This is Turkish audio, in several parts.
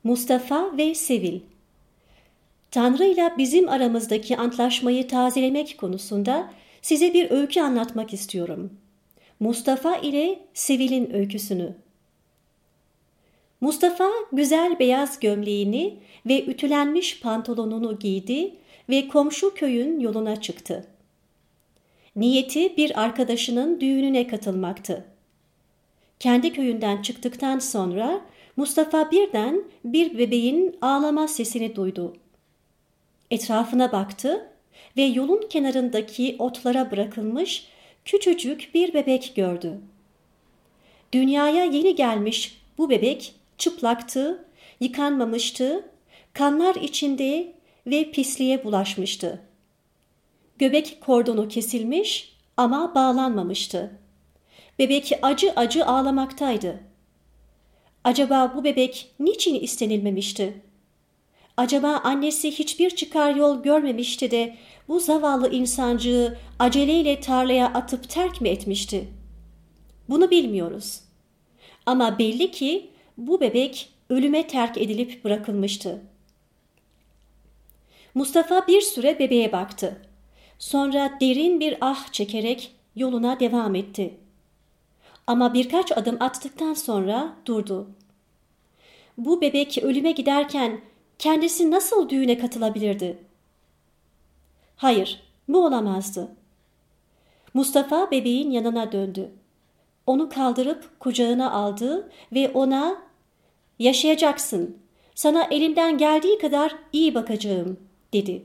Mustafa ve Sevil. Tanrı'yla bizim aramızdaki antlaşmayı tazelemek konusunda size bir öykü anlatmak istiyorum. Mustafa ile Sevil'in öyküsünü. Mustafa güzel beyaz gömleğini ve ütülenmiş pantolonunu giydi ve komşu köyün yoluna çıktı. Niyeti bir arkadaşının düğününe katılmaktı. Kendi köyünden çıktıktan sonra Mustafa birden bir bebeğin ağlama sesini duydu. Etrafına baktı ve yolun kenarındaki otlara bırakılmış küçücük bir bebek gördü. Dünyaya yeni gelmiş bu bebek çıplaktı, yıkanmamıştı, kanlar içinde ve pisliğe bulaşmıştı. Göbek kordonu kesilmiş ama bağlanmamıştı. Bebek acı acı ağlamaktaydı. Acaba bu bebek niçin istenilmemişti? Acaba annesi hiçbir çıkar yol görmemişti de bu zavallı insancığı aceleyle tarlaya atıp terk mi etmişti? Bunu bilmiyoruz. Ama belli ki bu bebek ölüme terk edilip bırakılmıştı. Mustafa bir süre bebeğe baktı. Sonra derin bir ah çekerek yoluna devam etti. Ama birkaç adım attıktan sonra durdu. Bu bebek ölüme giderken kendisi nasıl düğüne katılabilirdi? Hayır, bu olamazdı. Mustafa bebeğin yanına döndü. Onu kaldırıp kucağına aldı ve ona "Yaşayacaksın, sana elimden geldiği kadar iyi bakacağım," dedi.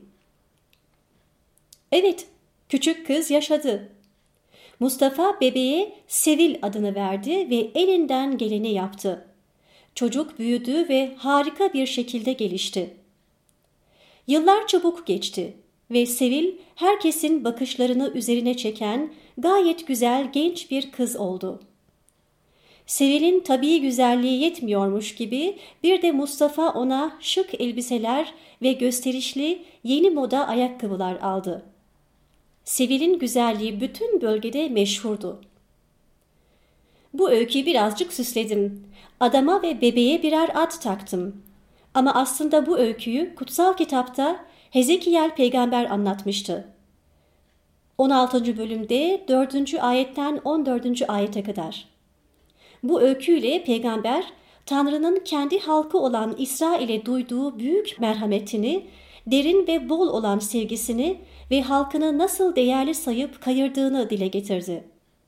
Evet, küçük kız yaşadı. Mustafa bebeğe Sevil adını verdi ve elinden geleni yaptı. Çocuk büyüdü ve harika bir şekilde gelişti. Yıllar çabuk geçti ve Sevil herkesin bakışlarını üzerine çeken gayet güzel genç bir kız oldu. Sevil'in tabii güzelliği yetmiyormuş gibi bir de Mustafa ona şık elbiseler ve gösterişli yeni moda ayakkabılar aldı. Sevil'in güzelliği bütün bölgede meşhurdu. Bu öyküyü birazcık süsledim. Adama ve bebeğe birer ad taktım. Ama aslında bu öyküyü kutsal kitapta Hezekiel peygamber anlatmıştı. 16. bölümde 4. ayetten 14. ayete kadar. Bu öyküyle peygamber Tanrı'nın kendi halkı olan İsrail'e duyduğu büyük merhametini, derin ve bol olan sevgisini ve halkını nasıl değerli sayıp kayırdığını dile getirdi.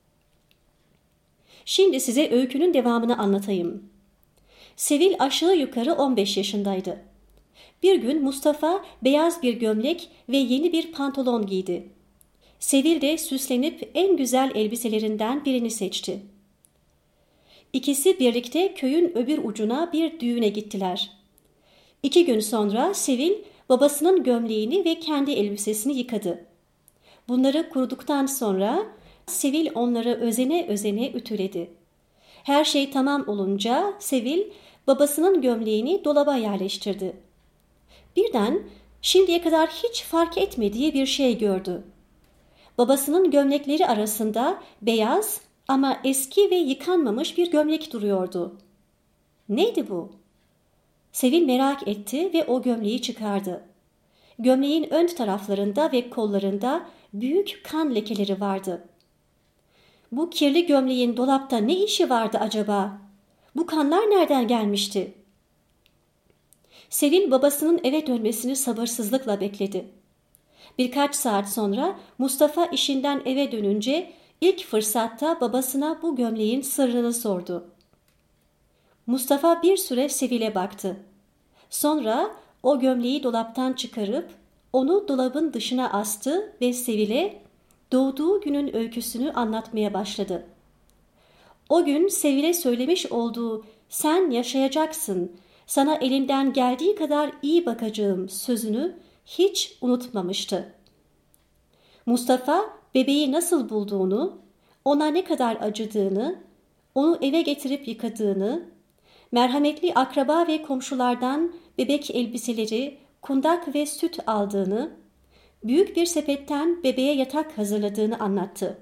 Şimdi size öykünün devamını anlatayım. Sevil aşağı yukarı 15 yaşındaydı. Bir gün Mustafa beyaz bir gömlek ve yeni bir pantolon giydi. Sevil de süslenip en güzel elbiselerinden birini seçti. İkisi birlikte köyün öbür ucuna bir düğüne gittiler. 2 gün sonra Sevil babasının gömleğini ve kendi elbisesini yıkadı. Bunları kuruduktan sonra Sevil onları özene özene ütüledi. Her şey tamam olunca Sevil babasının gömleğini dolaba yerleştirdi. Birden şimdiye kadar hiç fark etmediği bir şey gördü. Babasının gömlekleri arasında beyaz ama eski ve yıkanmamış bir gömlek duruyordu. Neydi bu? Sevil merak etti ve o gömleği çıkardı. Gömleğin ön taraflarında ve kollarında büyük kan lekeleri vardı. Bu kirli gömleğin dolapta ne işi vardı acaba? Bu kanlar nereden gelmişti? Sevil babasının eve dönmesini sabırsızlıkla bekledi. Birkaç saat sonra Mustafa işinden eve dönünce ilk fırsatta babasına bu gömleğin sırrını sordu. Mustafa bir süre Sevil'e baktı. Sonra o gömleği dolaptan çıkarıp onu dolabın dışına astı ve Sevil'e doğduğu günün öyküsünü anlatmaya başladı. O gün Sevil'e söylemiş olduğu "Sen yaşayacaksın, sana elimden geldiği kadar iyi bakacağım" sözünü hiç unutmamıştı. Mustafa bebeği nasıl bulduğunu, ona ne kadar acıdığını, onu eve getirip yıkadığını, merhametli akraba ve komşulardan bebek elbiseleri, kundak ve süt aldığını, büyük bir sepetten bebeğe yatak hazırladığını anlattı.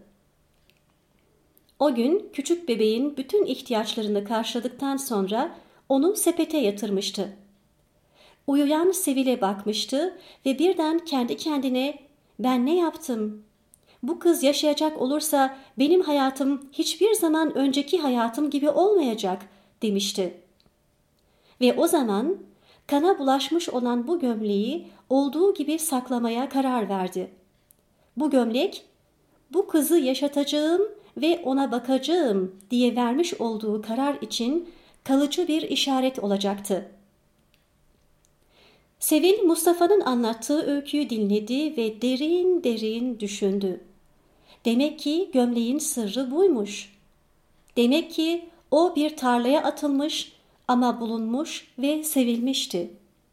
O gün küçük bebeğin bütün ihtiyaçlarını karşıladıktan sonra onu sepete yatırmıştı. Uyuyan Sevil'e bakmıştı ve birden kendi kendine "Ben ne yaptım? Bu kız yaşayacak olursa benim hayatım hiçbir zaman önceki hayatım gibi olmayacak" demişti. Ve o zaman kana bulaşmış olan bu gömleği olduğu gibi saklamaya karar verdi. Bu gömlek, bu kızı yaşatacağım ve ona bakacağım diye vermiş olduğu karar için kalıcı bir işaret olacaktı. Sevil, Mustafa'nın anlattığı öyküyü dinledi ve derin derin düşündü. Demek ki gömleğin sırrı buymuş. Demek ki o bir tarlaya atılmış ama bulunmuş ve sevilmişti.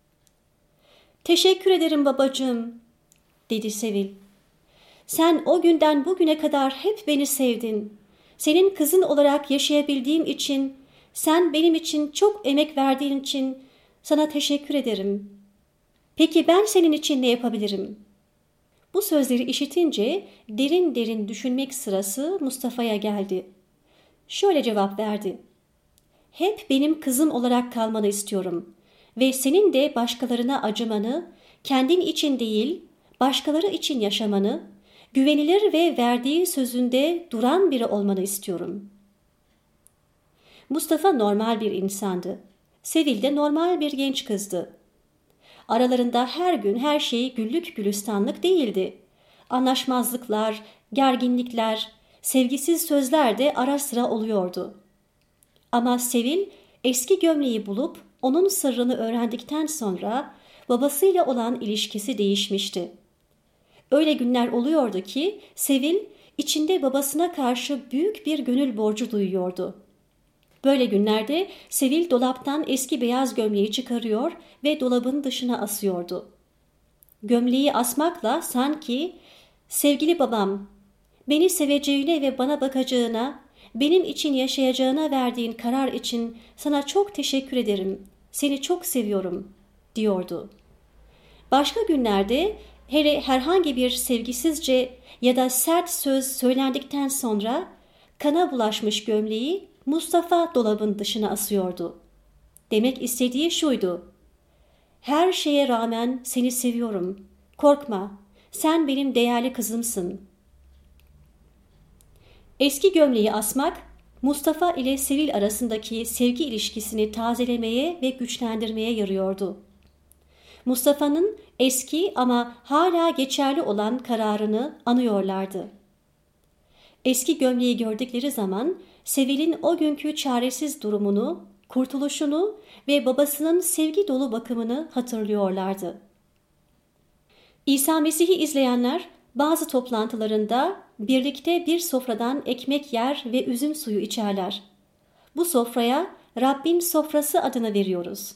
"Teşekkür ederim babacığım," dedi Sevil. "Sen o günden bugüne kadar hep beni sevdin. Senin kızın olarak yaşayabildiğim için, sen benim için çok emek verdiğin için sana teşekkür ederim. Peki ben senin için ne yapabilirim?" Bu sözleri işitince derin derin düşünmek sırası Mustafa'ya geldi. Şöyle cevap verdi: "Hep benim kızım olarak kalmanı istiyorum ve senin de başkalarına acımanı, kendin için değil, başkaları için yaşamanı, güvenilir ve verdiği sözünde duran biri olmanı istiyorum." Mustafa normal bir insandı. Sevil de normal bir genç kızdı. Aralarında her gün her şey güllük gülistanlık değildi. Anlaşmazlıklar, gerginlikler, sevgisiz sözler de ara sıra oluyordu. Ama Sevil eski gömleği bulup onun sırrını öğrendikten sonra babasıyla olan ilişkisi değişmişti. Öyle günler oluyordu ki Sevil içinde babasına karşı büyük bir gönül borcu duyuyordu. Böyle günlerde Sevil dolaptan eski beyaz gömleği çıkarıyor ve dolabın dışına asıyordu. Gömleği asmakla sanki "Sevgili babam, beni seveceğine ve bana bakacağına, benim için yaşayacağına verdiğin karar için sana çok teşekkür ederim. Seni çok seviyorum," diyordu. Başka günlerde hele herhangi bir sevgisizce ya da sert söz söylendikten sonra kana bulaşmış gömleği Mustafa dolabın dışına asıyordu. Demek istediği şuydu: "Her şeye rağmen seni seviyorum. Korkma, sen benim değerli kızımsın." Eski gömleği asmak, Mustafa ile Sevil arasındaki sevgi ilişkisini tazelemeye ve güçlendirmeye yarıyordu. Mustafa'nın eski ama hala geçerli olan kararını anıyorlardı. Eski gömleği gördükleri zaman Sevil'in o günkü çaresiz durumunu, kurtuluşunu ve babasının sevgi dolu bakımını hatırlıyorlardı. İsa Mesih'i izleyenler bazı toplantılarında birlikte bir sofradan ekmek yer ve üzüm suyu içerler. Bu sofraya Rabbin sofrası adını veriyoruz.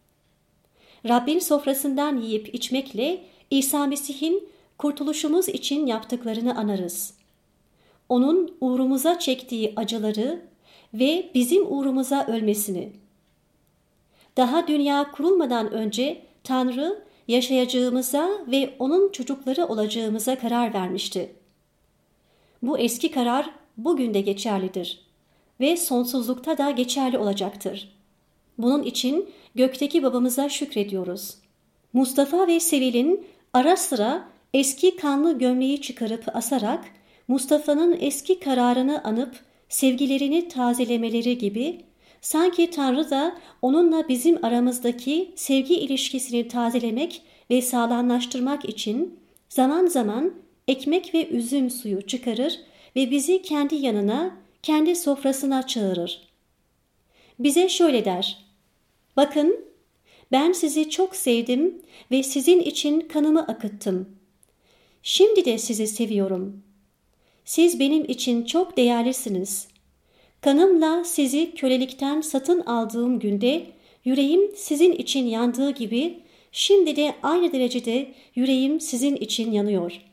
Rabbin sofrasından yiyip içmekle İsa Mesih'in kurtuluşumuz için yaptıklarını anarız. Onun uğrumuza çektiği acıları ve bizim uğrumuza ölmesini. Daha dünya kurulmadan önce Tanrı yaşayacağımıza ve onun çocukları olacağımıza karar vermişti. Bu eski karar bugün de geçerlidir ve sonsuzlukta da geçerli olacaktır. Bunun için gökteki babamıza şükrediyoruz. Mustafa ve Sevil'in ara sıra eski kanlı gömleği çıkarıp asarak Mustafa'nın eski kararını anıp sevgilerini tazelemeleri gibi sanki Tanrı da onunla bizim aramızdaki sevgi ilişkisini tazelemek ve sağlamlaştırmak için zaman zaman ekmek ve üzüm suyu çıkarır ve bizi kendi yanına, kendi sofrasına çağırır. Bize şöyle der: "Bakın, ben sizi çok sevdim ve sizin için kanımı akıttım. Şimdi de sizi seviyorum. Siz benim için çok değerlisiniz. Kanımla sizi kölelikten satın aldığım günde yüreğim sizin için yandığı gibi şimdi de aynı derecede yüreğim sizin için yanıyor."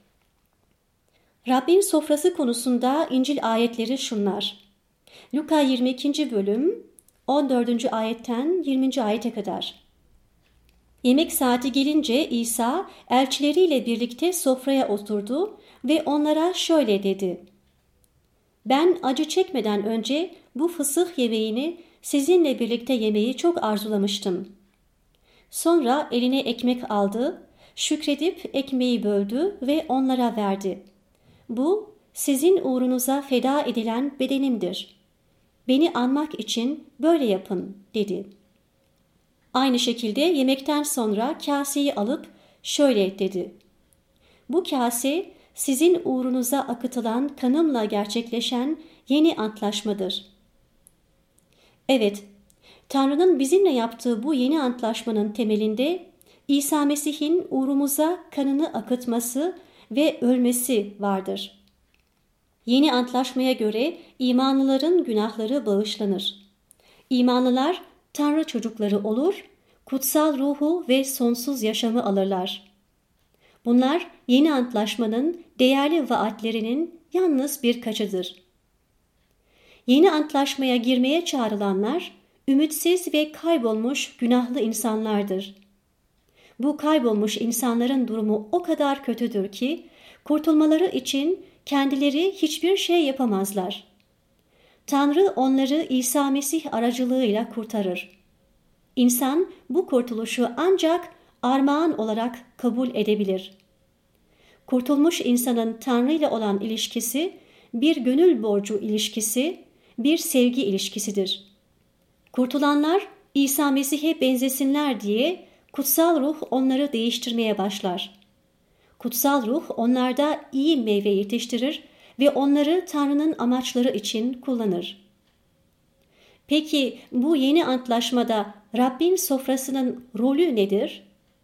Rabbin sofrası konusunda İncil ayetleri şunlar: Luka 22. bölüm 14. ayetten 20. ayete kadar. Yemek saati gelince İsa elçileriyle birlikte sofraya oturdu ve onlara şöyle dedi: "Ben acı çekmeden önce bu fısıh yemeğini sizinle birlikte yemeyi çok arzulamıştım. Sonra eline ekmek aldı, şükredip ekmeği böldü ve onlara verdi. Bu sizin uğrunuza feda edilen bedenimdir. Beni anmak için böyle yapın dedi. Aynı şekilde yemekten sonra kaseyi alıp şöyle dedi. Bu kase sizin uğrunuza akıtılan kanımla gerçekleşen yeni antlaşmadır. Evet, Tanrı'nın bizimle yaptığı bu yeni antlaşmanın temelinde İsa Mesih'in uğrumuza kanını akıtması ve ölmesi vardır. Yeni antlaşmaya göre imanlıların günahları bağışlanır. İmanlılar Tanrı çocukları olur, kutsal ruhu ve sonsuz yaşamı alırlar. Bunlar yeni antlaşmanın değerli vaatlerinin yalnız birkaçıdır. Yeni antlaşmaya girmeye çağrılanlar, ümitsiz ve kaybolmuş günahlı insanlardır. Bu kaybolmuş insanların durumu o kadar kötüdür ki, kurtulmaları için kendileri hiçbir şey yapamazlar. Tanrı onları İsa Mesih aracılığıyla kurtarır. İnsan bu kurtuluşu ancak armağan olarak kabul edebilir. Kurtulmuş insanın Tanrı ile olan ilişkisi, bir gönül borcu ilişkisi, bir sevgi ilişkisidir. Kurtulanlar İsa Mesih'e benzesinler diye kutsal ruh onları değiştirmeye başlar. Kutsal ruh onlarda iyi meyve yetiştirir ve onları Tanrı'nın amaçları için kullanır. Peki bu yeni antlaşmada Rabbin sofrasının rolü nedir?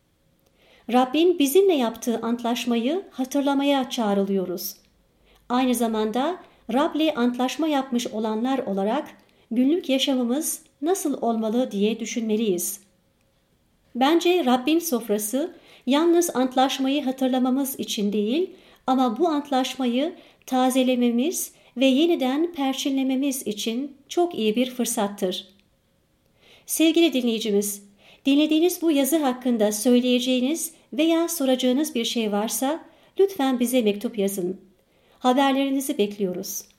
Rabbin bizimle yaptığı antlaşmayı hatırlamaya çağrılıyoruz. Aynı zamanda Rab'le antlaşma yapmış olanlar olarak günlük yaşamımız nasıl olmalı diye düşünmeliyiz. Bence Rabbin sofrası yalnız antlaşmayı hatırlamamız için değil, ama bu antlaşmayı tazelememiz ve yeniden perçinlememiz için çok iyi bir fırsattır. Sevgili dinleyicimiz, dinlediğiniz bu yazı hakkında söyleyeceğiniz veya soracağınız bir şey varsa lütfen bize mektup yazın. Haberlerinizi bekliyoruz.